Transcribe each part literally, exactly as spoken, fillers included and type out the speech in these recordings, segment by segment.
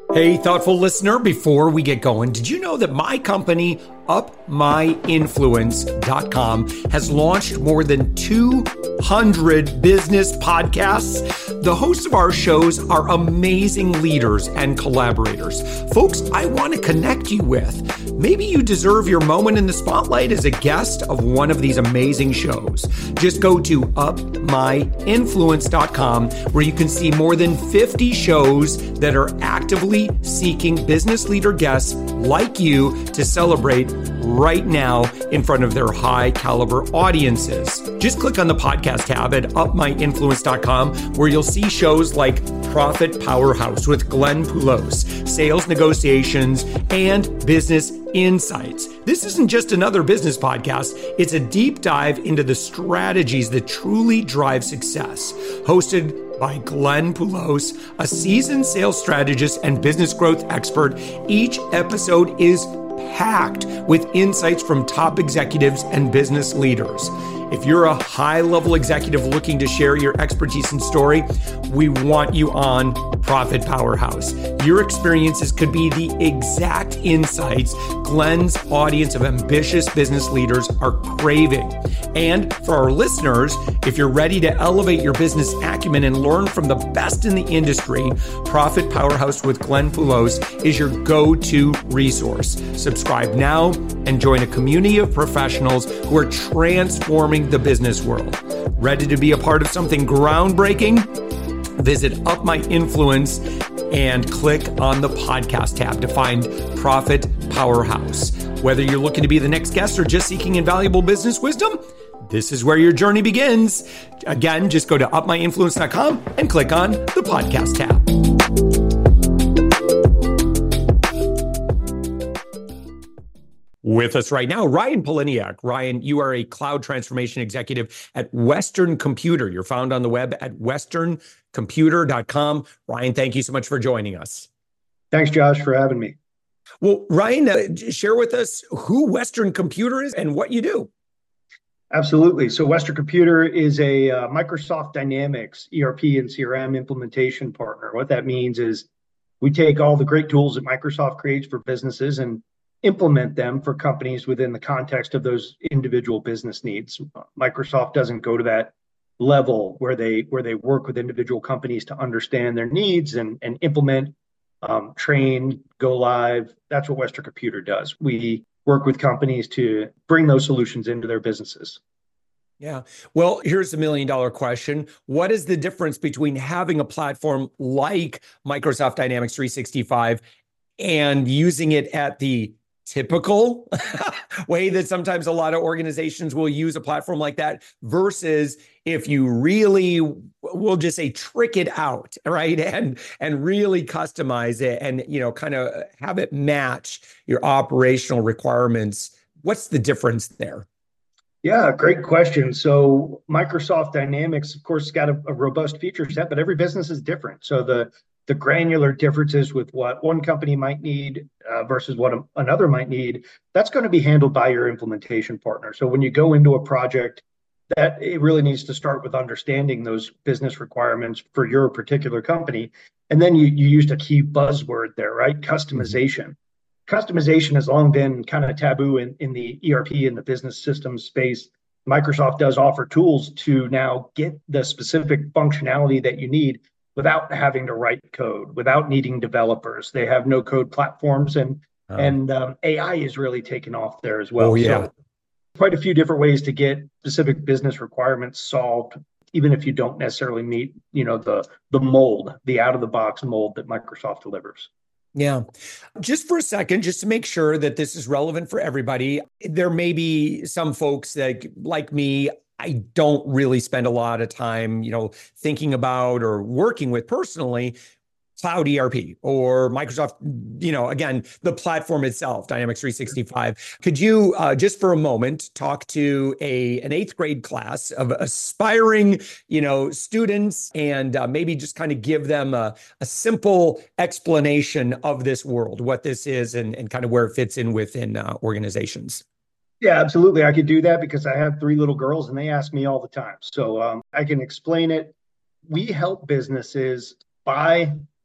Hey, thoughtful listener, before we get going, did you know that my company, up my influence dot com, has launched more than two hundred business podcasts? The hosts of our shows are amazing leaders and collaborators, folks I want to connect you with. Maybe you deserve your moment in the spotlight as a guest of one of these amazing shows. Just go to up my influence dot com, where you can see more than fifty shows that are actively seeking business leader guests like you to celebrate right now in front of their high caliber audiences. Just click on the podcast tab at up my influence dot com, where you'll see shows like Profit Powerhouse with Glenn Poulos, Sales Negotiations, and Business Insights. This isn't just another business podcast. It's a deep dive into the strategies that truly drive success. Hosted by Glenn Poulos, a seasoned sales strategist and business growth expert. Each episode is packed with insights from top executives and business leaders. If you're a high-level executive looking to share your expertise and story, we want you on Profit Powerhouse. Your experiences could be the exact insights Glenn's audience of ambitious business leaders are craving. And for our listeners, if you're ready to elevate your business acumen and learn from the best in the industry, Profit Powerhouse with Glenn Poulos is your go-to resource. Subscribe now and join a community of professionals who are transforming the business world. Ready to be a part of something groundbreaking? Visit Up My Influence and click on the podcast tab to find Profit Powerhouse. Whether you're looking to be the next guest or just seeking invaluable business wisdom, this is where your journey begins. Again, just go to up my influence dot com and click on the podcast tab. With us right now, Ryan Poliniak. Ryan, you are a cloud transformation executive at Western Computer. You're found on the web at western computer dot com. Ryan, thank you so much for joining us. Thanks, Josh, for having me. Well, Ryan, uh, share with us who Western Computer is and what you do. Absolutely. So Western Computer is a uh, Microsoft Dynamics E R P and C R M implementation partner. What that means is we take all the great tools that Microsoft creates for businesses and implement them for companies within the context of those individual business needs. Microsoft doesn't go to that level where they where they work with individual companies to understand their needs and, and implement, um, train, go live. That's what Western Computer does. We work with companies to bring those solutions into their businesses. Yeah. Well, here's the million dollar question. What is the difference between having a platform like Microsoft Dynamics three sixty-five and using it at the typical way that sometimes a lot of organizations will use a platform like that versus if you really, we'll just say, trick it out, right? And and really customize it and, you know, kind of have it match your operational requirements. What's the difference there? Yeah, great question. So Microsoft Dynamics, of course, has got a, a robust feature set, but every business is different. So the the granular differences with what one company might need uh, versus what a, another might need, that's going to be handled by your implementation partner. So when you go into a project, that it really needs to start with understanding those business requirements for your particular company. And then you, you used a key buzzword there, right? Customization. Customization has long been kind of taboo in, in the E R P and the business systems space. Microsoft does offer tools to now get the specific functionality that you need without having to write code, without needing developers. They have no code platforms, and oh. and um, A I is really taken off there as well. Oh, yeah. So quite a few different ways to get specific business requirements solved, even if you don't necessarily meet, you know, the the mold, the out of the box mold that Microsoft delivers. Yeah. Just for a second, just to make sure that this is relevant for everybody, there may be some folks that, like me, I don't really spend a lot of time, you know, thinking about or working with personally cloud E R P or Microsoft, you know, again, the platform itself, Dynamics three sixty-five. Could you uh, just for a moment talk to a an eighth grade class of aspiring, you know, students and uh, maybe just kind of give them a, a simple explanation of this world, what this is and, and kind of where it fits in within uh, organizations? Yeah, absolutely. I could do that because I have three little girls and they ask me all the time. So um, I can explain it. We help businesses buy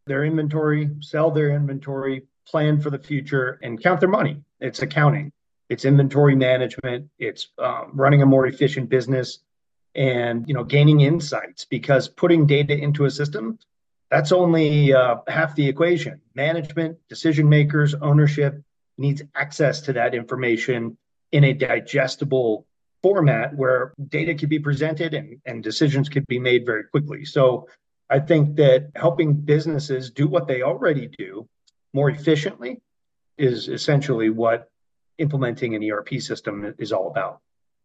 their inventory, sell their inventory, plan for the future, and count their money. It's accounting, it's inventory management, it's um, running a more efficient business, and you know, gaining insights, because putting data into a system, that's only uh, half the equation. Management, decision makers, ownership needs access to that information in a digestible format where data could be presented and, and decisions could be made very quickly. So I think that helping businesses do what they already do more efficiently is essentially what implementing an E R P system is all about.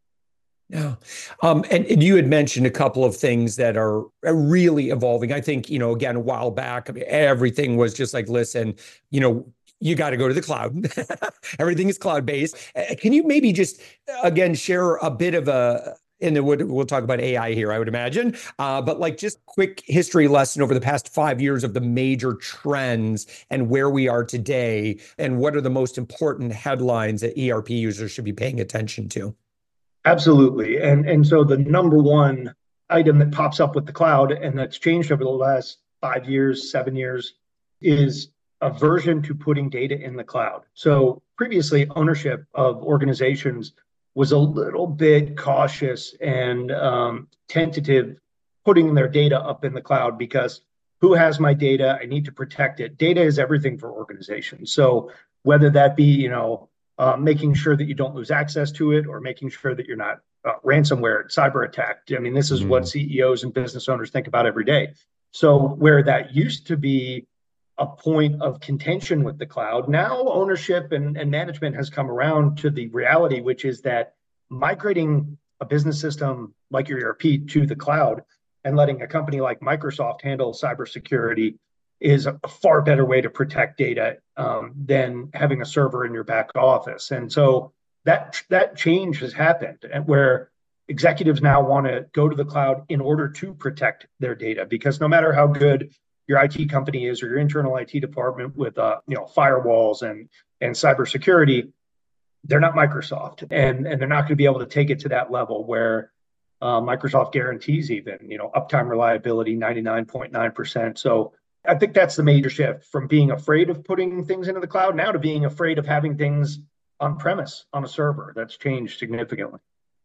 Yeah. Um, and, and you had mentioned a couple of things that are really evolving. I think, you know, again, a while back, I mean, everything was just like, listen, you know, you got to go to the cloud. Everything is cloud-based. Can you maybe just, again, share a bit of a, and then we'll, we'll talk about A I here, I would imagine, uh, but like just quick history lesson over the past five years of the major trends and where we are today, and what are the most important headlines that E R P users should be paying attention to? Absolutely. And, and so the number one item that pops up with the cloud, and that's changed over the last five years, seven years, is aversion to putting data in the cloud. So previously, ownership of organizations was a little bit cautious and um, tentative putting their data up in the cloud, because who has my data? I need to protect it. Data is everything for organizations. So whether that be, you know, uh, making sure that you don't lose access to it, or making sure that you're not uh, ransomware, cyber attacked. I mean, this is mm. what C E Os and business owners think about every day. So where that used to be a point of contention with the cloud, now ownership and, and management has come around to the reality, which is that migrating a business system like your E R P to the cloud and letting a company like Microsoft handle cybersecurity is a far better way to protect data um, than having a server in your back office. And so that that change has happened, and where executives now want to go to the cloud in order to protect their data, because no matter how good your I T company is, or your internal I T department with uh, you know, firewalls and and cybersecurity, they're not Microsoft, and and they're not going to be able to take it to that level where uh, Microsoft guarantees even you know uptime reliability ninety-nine point nine percent. So I think that's the major shift from being afraid of putting things into the cloud now to being afraid of having things on premise on a server. That's changed significantly.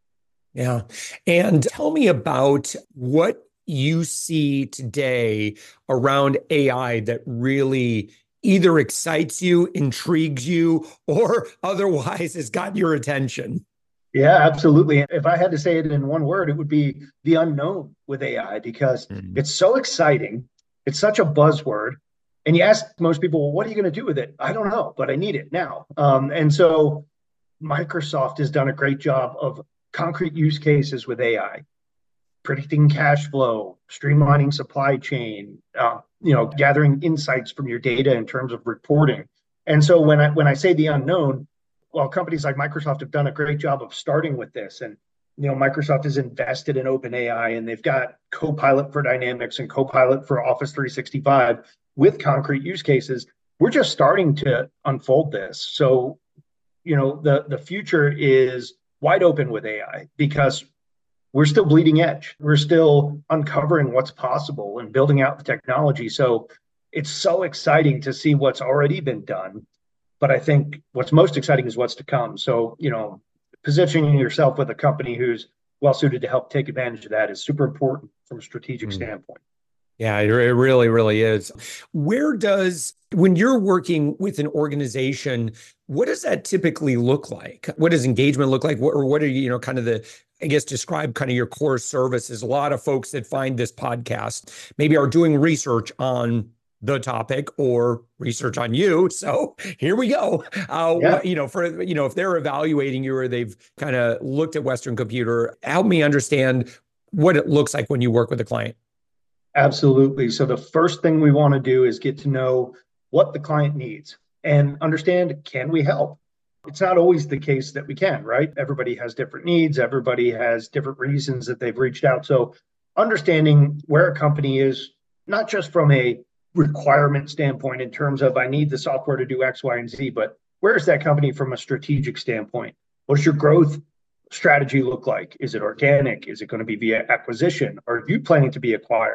Yeah, and tell me about what you see today around A I that really either excites you, intrigues you, or otherwise has got your attention. Yeah, absolutely. If I had to say it in one word, it would be the unknown with A I, because mm. it's so exciting. It's such a buzzword. And you ask most people, well, what are you going to do with it? I don't know, but I need it now. Um, and so Microsoft has done a great job of concrete use cases with A I. Predicting cash flow, streamlining supply chain, uh, you know, gathering insights from your data in terms of reporting. And so when I when I say the unknown, well, companies like Microsoft have done a great job of starting with this. And you know, Microsoft has invested in OpenAI, and they've got Copilot for Dynamics and Copilot for Office three sixty-five with concrete use cases. We're just starting to unfold this. So, you know, the the future is wide open with A I, because we're still bleeding edge. We're still uncovering what's possible and building out the technology. So it's so exciting to see what's already been done. But I think what's most exciting is what's to come. So, you know, positioning yourself with a company who's well suited to help take advantage of that is super important from a strategic mm. standpoint. Yeah, it really, really is. Where does, when you're working with an organization, what does that typically look like? What does engagement look like? What, or what are you, you know, kind of the, I guess, describe kind of your core services? A lot of folks that find this podcast maybe are doing research on the topic or research on you. So here we go. Uh, yeah. what, you know, for, you know, if they're evaluating you or they've kind of looked at Western Computer, help me understand what it looks like when you work with a client. Absolutely. So the first thing we want to do is get to know what the client needs and understand, can we help? It's not always the case that we can, right? Everybody has different needs. Everybody has different reasons that they've reached out. So understanding where a company is, not just from a requirement standpoint in terms of I need the software to do X, Y, and Z, but where is that company from a strategic standpoint? What does your growth strategy look like? Is it organic? Is it going to be via acquisition? Or are you planning to be acquired?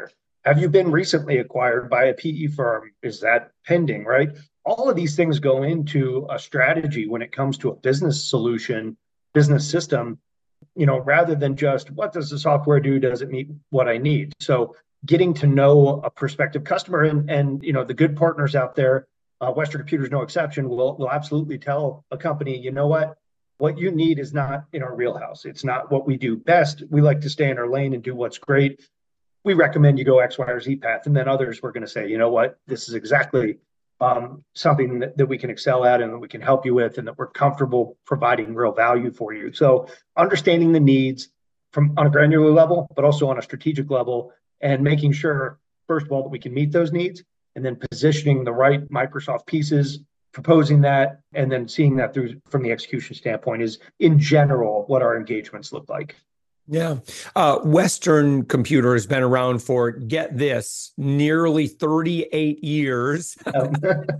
Have you been recently acquired by a P E firm? Is that pending, right? All of these things go into a strategy when it comes to a business solution, business system, you know, rather than just what does the software do? Does it meet what I need? So getting to know a prospective customer and, and you know, the good partners out there, uh, Western Computer is no exception, will will absolutely tell a company, you know what, what you need is not in our wheelhouse. It's not what we do best. We like to stay in our lane and do what's great. We recommend you go X, Y, or Z path. And then others, we're going to say, you know what, this is exactly um, something that, that we can excel at and that we can help you with and that we're comfortable providing real value for you. So understanding the needs from on a granular level, but also on a strategic level, and making sure, first of all, that we can meet those needs, and then positioning the right Microsoft pieces, proposing that, and then seeing that through from the execution standpoint is, in general, what our engagements look like. Yeah. Uh, Western Computer has been around for, get this, nearly thirty-eight years. Um,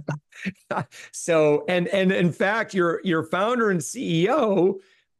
So, and and in fact, your your founder and C E O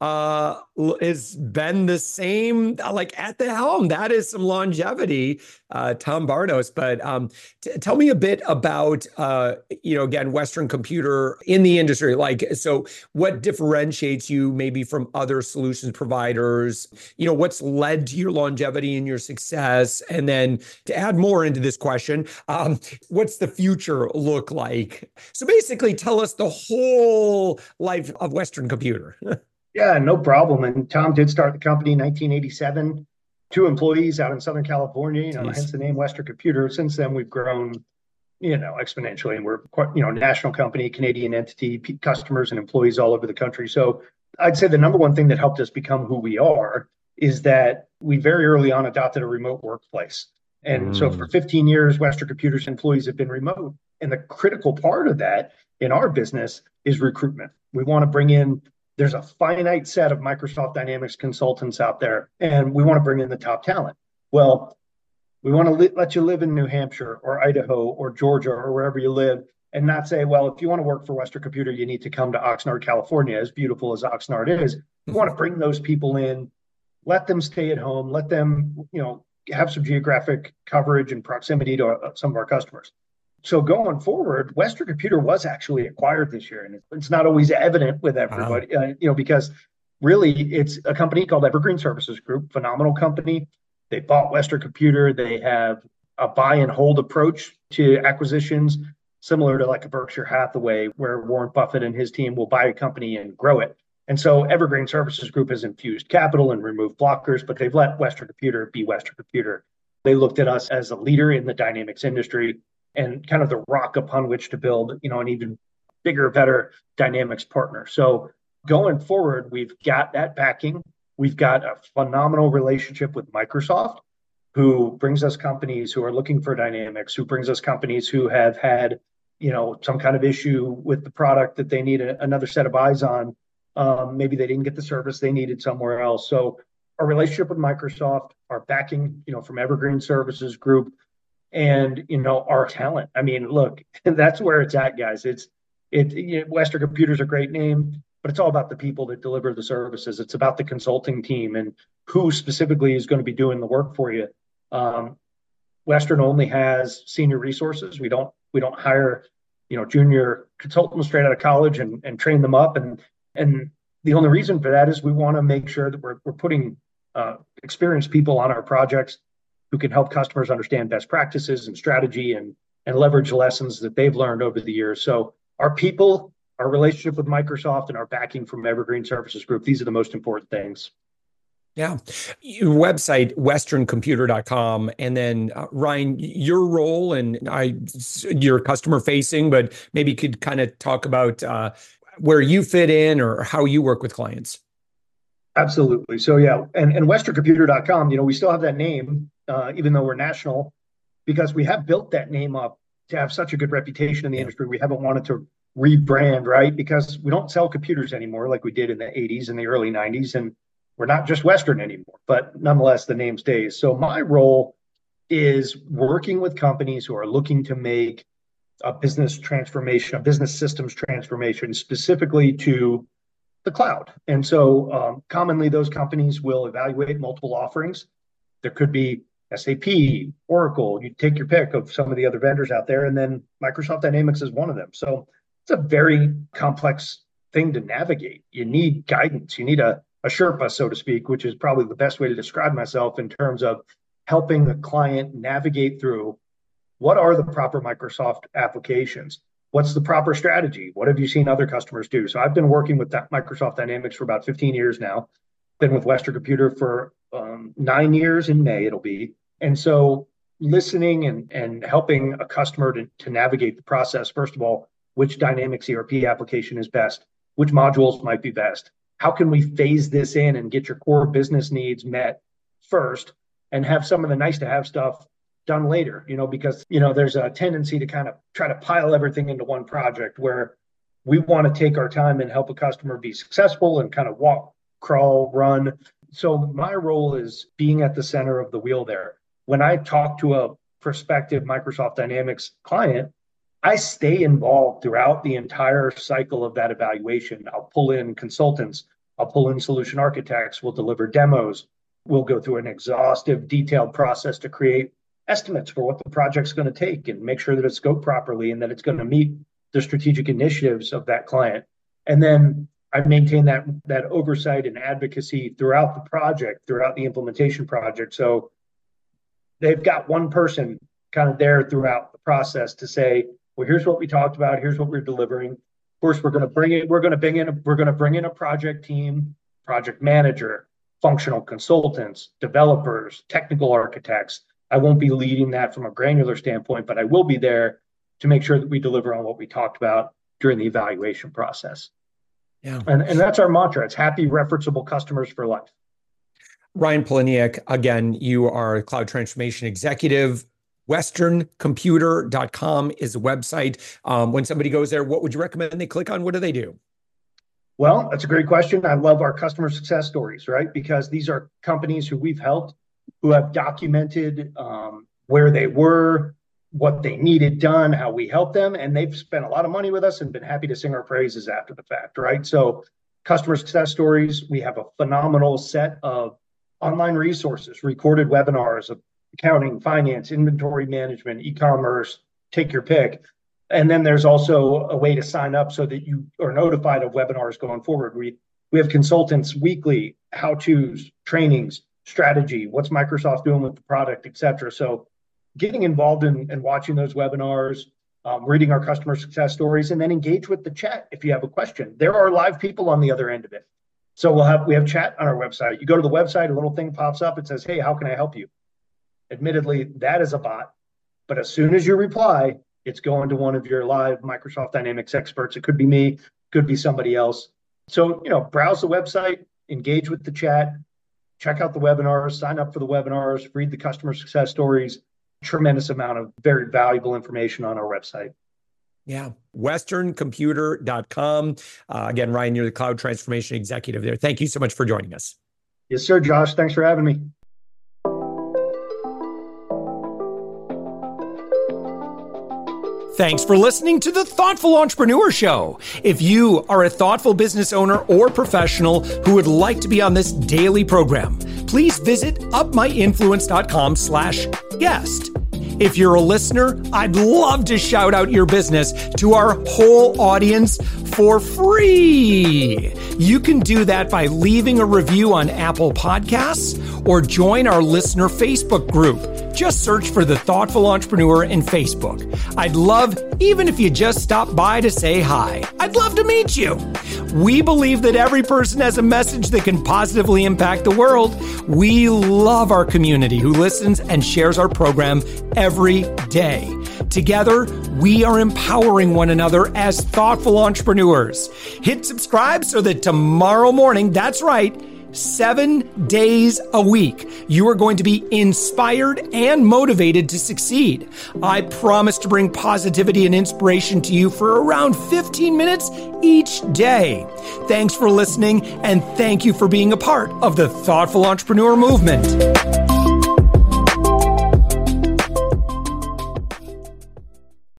uh has been the same, like at the helm. That is some longevity, uh Tom Barnos. But um t- tell me a bit about uh you know again, Western Computer in the industry. Like, so what differentiates you maybe from other solutions providers? You know, what's led to your longevity and your success? And then to add more into this question, um what's the future look like? So basically tell us the whole life of Western Computer. Yeah, no problem. And Tom did start the company in nineteen eighty-seven, two employees out in Southern California, you know, Jeez. hence the name Western Computer. Since then, we've grown, you know, exponentially, and we're quite, you know, national company, Canadian entity, p- customers and employees all over the country. So I'd say the number one thing that helped us become who we are is that we very early on adopted a remote workplace. And so for Mm. fifteen years, Western Computer's employees have been remote. And the critical part of that in our business is recruitment. We want to bring in, there's a finite set of Microsoft Dynamics consultants out there, and we want to bring in the top talent. Well, we want to li- let you live in New Hampshire or Idaho or Georgia or wherever you live, and not say, well, if you want to work for Western Computer, you need to come to Oxnard, California, as beautiful as Oxnard is. We want to bring those people in, let them stay at home, let them, you know, have some geographic coverage and proximity to uh, some of our customers. So going forward, Western Computer was actually acquired this year, and it's not always evident with Wow. everybody, uh, you know, because really it's a company called Evergreen Services Group, phenomenal company. They bought Western Computer. They have a buy and hold approach to acquisitions, similar to like a Berkshire Hathaway, where Warren Buffett and his team will buy a company and grow it. And so Evergreen Services Group has infused capital and removed blockers, but they've let Western Computer be Western Computer. They looked at us as a leader in the Dynamics industry and kind of the rock upon which to build, you know, an even bigger, better Dynamics partner. So going forward, we've got that backing. We've got a phenomenal relationship with Microsoft, who brings us companies who are looking for Dynamics, who brings us companies who have had, you know, some kind of issue with the product that they need a, another set of eyes on. Um, maybe they didn't get the service they needed somewhere else. So our relationship with Microsoft, our backing, you know, from Evergreen Services Group, and you know our talent. I mean, look, that's where it's at, guys. It's it. You know, Western Computer's a great name, but it's all about the people that deliver the services. It's about the consulting team and who specifically is going to be doing the work for you. Um, Western only has senior resources. We don't we don't hire, you know, junior consultants straight out of college and and train them up. And and the only reason for that is we want to make sure that we're we're putting uh, experienced people on our projects who can help customers understand best practices and strategy and, and leverage lessons that they've learned over the years. So our people, our relationship with Microsoft, and our backing from Evergreen Services Group, these are the most important things. Yeah. Your website, western computer dot com. And then uh, Ryan, your role, and I, you're customer facing, but maybe you could kind of talk about uh, where you fit in or how you work with clients. Absolutely. So yeah, and, and western computer dot com, you know, we still have that name, uh, even though we're national, because we have built that name up to have such a good reputation in the Yeah. industry. We haven't wanted to rebrand, right? Because we don't sell computers anymore like we did in the eighties and the early nineties. And we're not just Western anymore, but nonetheless, the name stays. So my role is working with companies who are looking to make a business transformation, a business systems transformation, specifically to the cloud. And so um, commonly those companies will evaluate multiple offerings. There could be S A P, Oracle, you take your pick of some of the other vendors out there, and then Microsoft Dynamics is one of them. So it's a very complex thing to navigate. You need guidance. You need a, a Sherpa, so to speak, which is probably the best way to describe myself in terms of helping the client navigate through what are the proper Microsoft applications? What's the proper strategy? What have you seen other customers do? So I've been working with that Microsoft Dynamics for about fifteen years now. Been with Western Computer for um, nine years in May, it'll be. And so listening and, and helping a customer to, to navigate the process, first of all, which Dynamics E R P application is best? Which modules might be best? How can we phase this in and get your core business needs met first and have some of the nice to have stuff done later, you know, because, you know, there's a tendency to kind of try to pile everything into one project where we want to take our time and help a customer be successful and kind of walk, crawl, run. So my role is being at the center of the wheel there. When I talk to a prospective Microsoft Dynamics client, I stay involved throughout the entire cycle of that evaluation. I'll pull in consultants, I'll pull in solution architects, we'll deliver demos, we'll go through an exhaustive, detailed process to create estimates for what the project's going to take and make sure that it's scoped properly and that it's going to meet the strategic initiatives of that client. And then I maintain that, that oversight and advocacy throughout the project, throughout the implementation project. So they've got one person kind of there throughout the process to say, well, here's what we talked about. Here's what we're delivering. Of course, we're going to bring it. We're going to bring in. A, we're going to bring in a project team, project manager, functional consultants, developers, technical architects. I won't be leading that from a granular standpoint, but I will be there to make sure that we deliver on what we talked about during the evaluation process. Yeah, and and that's our mantra. It's happy, referenceable customers for life. Ryan Poliniak, again, you are a cloud transformation executive. Western Computer dot com is a website. Um, when somebody goes there, what would you recommend they click on? What do they do? Well, that's a great question. I love our customer success stories, right? Because these are companies who we've helped, who have documented um, where they were, what they needed done, how we helped them, and they've spent a lot of money with us and been happy to sing our praises after the fact, right? So customer success stories, we have a phenomenal set of online resources, recorded webinars of accounting, finance, inventory management, e-commerce, take your pick. And then there's also a way to sign up so that you are notified of webinars going forward. We we have consultants weekly, how-tos, trainings, strategy, what's Microsoft doing with the product, et cetera. So getting involved in and watching those webinars, um, reading our customer success stories, and then engage with the chat if you have a question. There are live people on the other end of it. So we'll have we have chat on our website. You go to the website, a little thing pops up. It says, hey, how can I help you? Admittedly, that is a bot. But as soon as you reply, it's going to one of your live Microsoft Dynamics experts. It could be me, could be somebody else. So, you know, browse the website, engage with the chat, check out the webinars, sign up for the webinars, read the customer success stories. Tremendous amount of very valuable information on our website. Yeah. Western Computer dot com. Uh, again, Ryan, you're the cloud transformation executive there. Thank you so much for joining us. Yes, sir, Josh. Thanks for having me. Thanks for listening to the Thoughtful Entrepreneur Show. If you are a thoughtful business owner or professional who would like to be on this daily program, please visit upmyinfluence.com slash guest. If you're a listener, I'd love to shout out your business to our whole audience for free. You can do that by leaving a review on Apple Podcasts or join our listener Facebook group. Just search for The Thoughtful Entrepreneur in Facebook. I'd love even if you just stop by to say hi. I'd love to meet you. We believe that every person has a message that can positively impact the world. We love our community who listens and shares our program every day. Together, we are empowering one another as thoughtful entrepreneurs. Hit subscribe so that tomorrow morning, that's right, seven days a week, you are going to be inspired and motivated to succeed. I promise to bring positivity and inspiration to you for around fifteen minutes each day. Thanks for listening, and thank you for being a part of the Thoughtful Entrepreneur Movement.